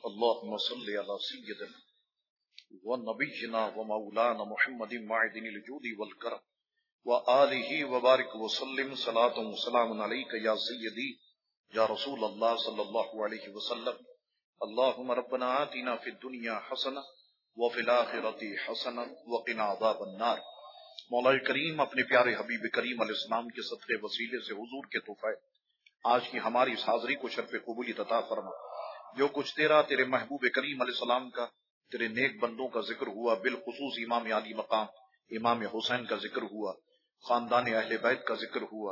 اللهم صل على سيدنا ونبينا ومولانا محمد معدن الجود والكرم وآلہ وبارک وسلم صلاة وسلام علیک یا سیدی یا رسول اللہ صلی اللہ علیہ وسلم. اللہم ربنا آتنا فی الدنیا حسنہ وفی الآخرۃ حسنہ وقنا عذاب النار. مولا کریم اپنے پیارے حبیب کریم علیہ السلام کے صدقے وسیلے سے حضور کے تحفے آج کی ہماری اس حاضری کو شرف قبولیت عطا فرما. جو کچھ تیرے محبوب کریم علیہ السلام کا، تیرے نیک بندوں کا ذکر ہوا، بالخصوص امام علی مقام امام حسین کا ذکر ہوا، خاندان اہل بیت کا ذکر ہوا،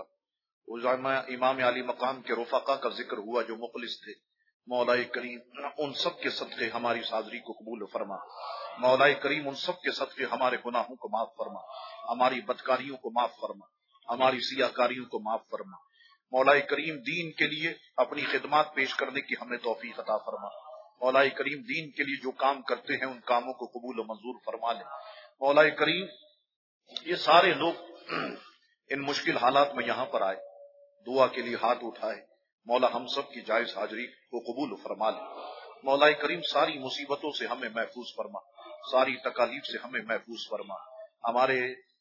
امام علی مقام کے رفقا کا ذکر ہوا جو مخلص تھے. مولا کریم ان سب کے صدقے ہماری اس حاضری کو قبول فرما. مولا کریم ان سب کے صدقے ہمارے گناہوں کو معاف فرما، ہماری بدکاریوں کو معاف فرما، ہماری سیاکاریوں کو معاف فرما. مولا کریم دین کے لیے اپنی خدمات پیش کرنے کی ہمیں توفیق عطا فرما. مولا کریم دین کے لیے جو کام کرتے ہیں ان کاموں کو قبول و منظور فرما لے. مولا کریم یہ سارے لوگ ان مشکل حالات میں یہاں پر آئے، دعا کے لیے ہاتھ اٹھائے. مولا ہم سب کی جائز حاضری کو قبول فرما لے. مولا کریم ساری مصیبتوں سے ہمیں محفوظ فرما، ساری تکالیف سے ہمیں محفوظ فرما. ہمارے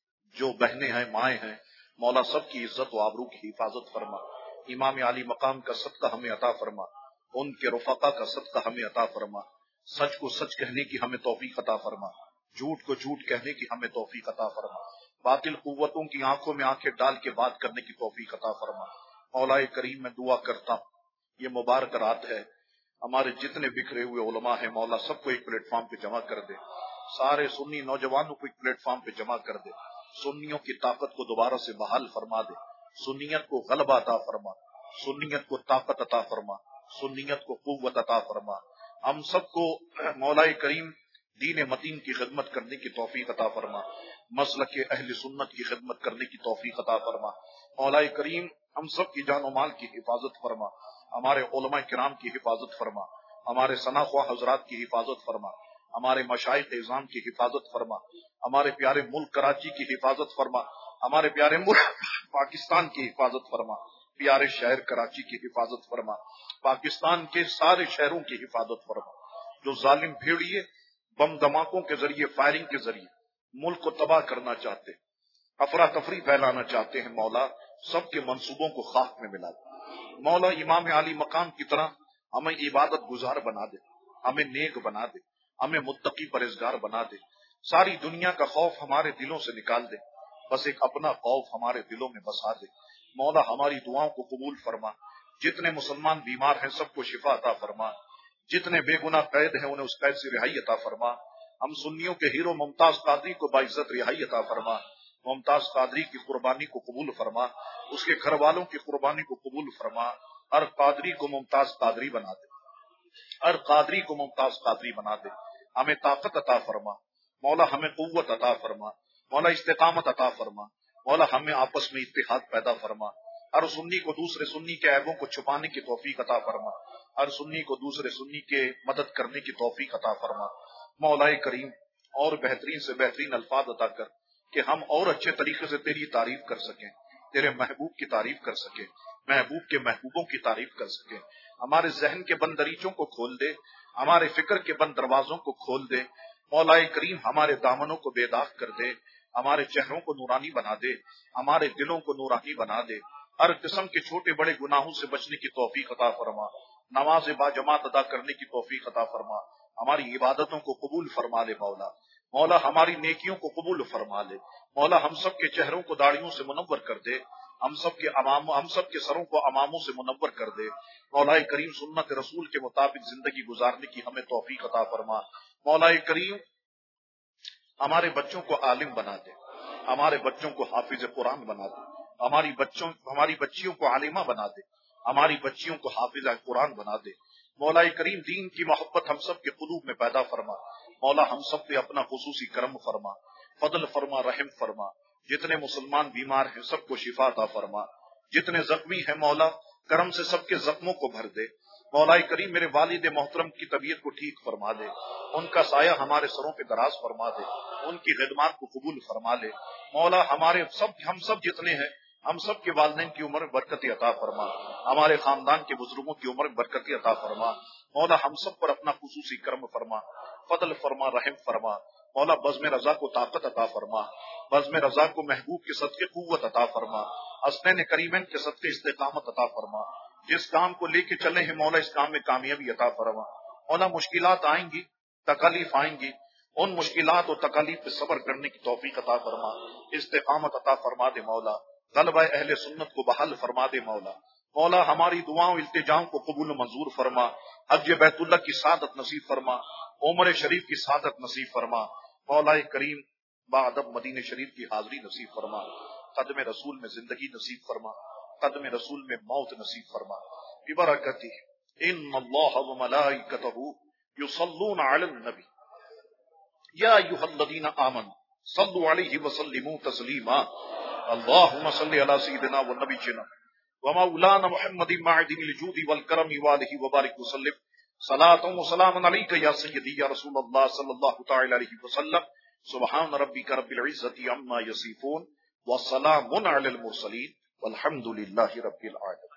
جو بہنیں ہیں، مائیں ہیں، مولا سب کی عزت و آبرو کی حفاظت فرما. امام علی مقام کا صدقہ ہمیں عطا فرما، ان کے رفقا کا صدقہ ہمیں عطا فرما. سچ کو سچ کہنے کی ہمیں توفیق عطا فرما، جھوٹ کو جھوٹ کہنے کی ہمیں توفیق عطا فرما. باطل قوتوں کی آنکھوں میں آنکھیں ڈال کے بات کرنے کی توفیق عطا فرما. مولا کریم میں دعا کرتا ہوں، یہ مبارک رات ہے، ہمارے جتنے بکھرے ہوئے علماء ہیں مولا سب کو ایک پلیٹ فارم پہ جمع کر دے. سارے سنی نوجوانوں کو ایک پلیٹ فارم پہ جمع کر دے. سنیوں کی طاقت کو دوبارہ سے بحال فرما دے. سنیت کو غلبہ عطا فرما، سنیت کو طاقت عطا فرما، سنیت کو قوت عطا فرما. ہم سب کو مولا کریم دین متین کی خدمت کرنے کی توفیق عطا فرما، مسلک اہل سنت کی خدمت کرنے کی توفیق عطا فرما. مولا کریم ہم سب کی جان و مال کی حفاظت فرما، ہمارے علماء کرام کی حفاظت فرما، ہمارے ثنا خواہ حضرات کی حفاظت فرما، ہمارے مشائخ اعظام کی حفاظت فرما، ہمارے پیارے ملک کراچی کی حفاظت فرما، ہمارے پیارے ملک پاکستان کی حفاظت فرما، پیارے شہر کراچی کی حفاظت فرما، پاکستان کے سارے شہروں کی حفاظت فرما. جو ظالم بھیڑیے بم دھماکوں کے ذریعے، فائرنگ کے ذریعے ملک کو تباہ کرنا چاہتے، افراتفری پھیلانا چاہتے ہیں، مولا سب کے منصوبوں کو خاک میں ملا دے. مولا امام علی مقام کی طرح ہمیں عبادت گزار بنا دے، ہمیں نیک بنا دے، ہمیں متقی پرہیزگار بنا دے. ساری دنیا کا خوف ہمارے دلوں سے نکال دے، بس ایک اپنا خوف ہمارے دلوں میں بسا دے. مولا ہماری دعاؤں کو قبول فرما. جتنے مسلمان بیمار ہیں سب کو شفا عطا فرما، جتنے بے گناہ قید ہیں انہیں اس قید سے رہائی عطا فرما. ہم سنیوں کے ہیرو ممتاز قادری کو باعزت رہائی عطا فرما. ممتاز قادری کی قربانی کو قبول فرما، اس کے گھر والوں کی قربانی کو قبول فرما. ہر قادری کو ممتاز قادری بنا دے، ہر قادری کو ممتاز قادری بنا دے. ہمیں طاقت عطا فرما مولا، ہمیں قوت عطا فرما مولا، استقامت عطا فرما مولا، ہمیں آپس میں اتحاد پیدا فرما. ہر سنی کو دوسرے سنی کے عیبوں کو چھپانے کی توفیق عطا فرما، ہر سنی کو دوسرے سنی کے مدد کرنے کی توفیق عطا فرما. مولا کریم اور بہترین سے بہترین الفاظ عطا کر کہ ہم اور اچھے طریقے سے تیری تعریف کر سکیں، تیرے محبوب کی تعریف کر سکیں، محبوب کے محبوبوں کی تعریف کر سکیں. ہمارے ذہن کے بند دریچوں کو کھول دے، ہمارے فکر کے بند دروازوں کو کھول دے. مولا کریم ہمارے دامنوں کو بے داغ کر دے، ہمارے چہروں کو نورانی بنا دے، ہمارے دلوں کو نورانی بنا دے. ہر قسم کے چھوٹے بڑے گناہوں سے بچنے کی توفیق عطا فرما، نماز باجماعت ادا کرنے کی توفیق عطا فرما. ہماری عبادتوں کو قبول فرما لے مولا. مولا ہماری نیکیوں کو قبول فرما لے مولا. ہم سب کے چہروں کو داڑھیوں سے منور کر دے، ہم سب کے سروں کو اماموں سے منور کر دے. مولا کریم سنت رسول کے مطابق زندگی گزارنے کی ہمیں توفیق عطا فرما. مولا کریم ہمارے بچوں کو عالم بنا دے، ہمارے بچوں کو حافظ قرآن بنا دے، ہماری بچیوں کو عالمہ بنا دے، ہماری بچیوں کو حافظ قرآن بنا دے. مولا کریم دین کی محبت ہم سب کے قلوب میں پیدا فرما. مولا ہم سب پہ اپنا خصوصی کرم فرما، فضل فرما، رحم فرما. جتنے مسلمان بیمار ہیں سب کو شفا عطا فرما، جتنے زخمی ہیں مولا کرم سے سب کے زخموں کو بھر دے. مولا کریم میرے والد محترم کی طبیعت کو ٹھیک فرما دے، ان کا سایہ ہمارے سروں پہ دراز فرما دے، ان کی خدمات کو قبول فرما لے. مولا ہم سب جتنے ہیں ہم سب کے والدین کی عمر برکت عطا فرما، ہمارے خاندان کے بزرگوں کی عمر برکت عطا فرما. مولا ہم سب پر اپنا خصوصی کرم فرما، فضل فرما، رحم فرما۔ مولا بزم رضا کو طاقت عطا فرما، بزم رضا کو محبوب کے صدقے قوت عطا فرما، حسنین کریمین کے صدقے استقامت عطا فرما۔ جس کام کو لے کے چلے ہیں مولا اس کام میں کامیابی عطا فرما۔ مولا مشکلات آئیں گی، تکالیف آئیں گی، ان مشکلات اور تکالیف پہ صبر کرنے کی توفیق عطا فرما، استقامت عطا فرما دے مولا، غلبہ اہل سنت کو بحال فرما دے مولا۔ مولا ہماری دعاؤں التجاؤں کو قبول و منظور فرما، حج بیت اللہ کی سعادت نصیب فرما، عمر شریف کی سعادت نصیب فرما۔ مولا کریم بادب مدینہ شریف کی حاضری نصیب فرما، قدم رسول میں زندگی نصیب فرما، قدم رسول میں موت نصیب فرما، ببرکتہ ان اللہ وملائکتہ یصلون علی النبی یا ایھا الذین آمنوا صلوا علیہ وسلموا تسلیما۔ اللہم صل علی سیدنا ونبینا ومولانا محمد معدن الجود والکرم والہ وبارک وسلم، صلاۃ و سلام علیک یا سیدی یا رسول اللہ صلی اللہ تعالی علیہ وسلم۔ سبحان ربک رب العزۃ عما یصفون وسلام علی المرسلین والحمد للہ رب العالمین۔